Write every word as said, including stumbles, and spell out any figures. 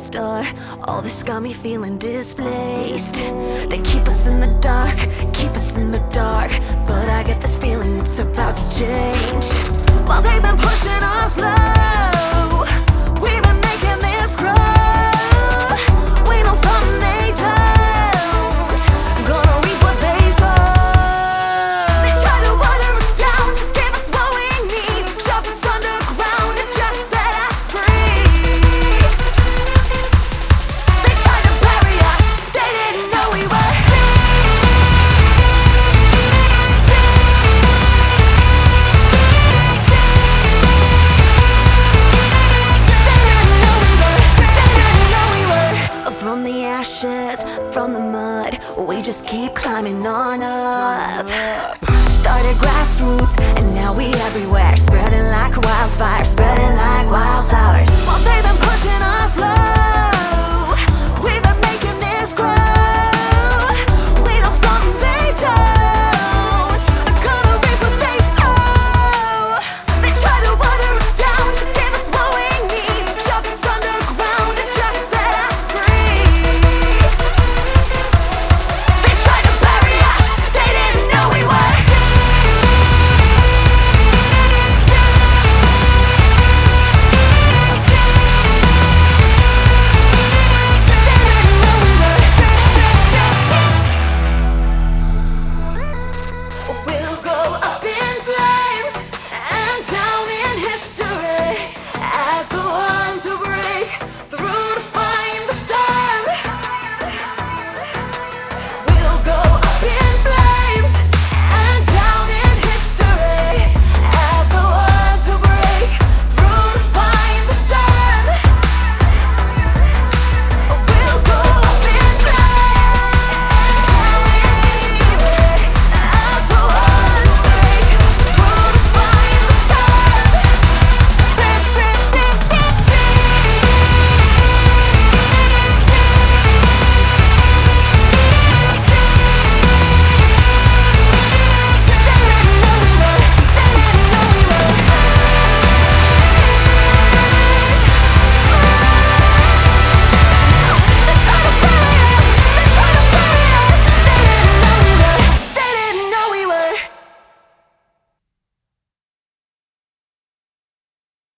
start. All this got me feeling displaced. They keep us in the dark, keep us in the dark, but I get this feeling it's about to change. While they've been pushing us low, we've been making this grow. We know something they don't, gonna reap what they sow. They try to water us down, just give us what we need, shoved us underground and just set us free. They tried to bury us, they didn't know we were free. From the ashes, from the mud, we just keep climbing on up. Started grassroots, and now we everywhere, spreading like wildfire, spreading like wildfire.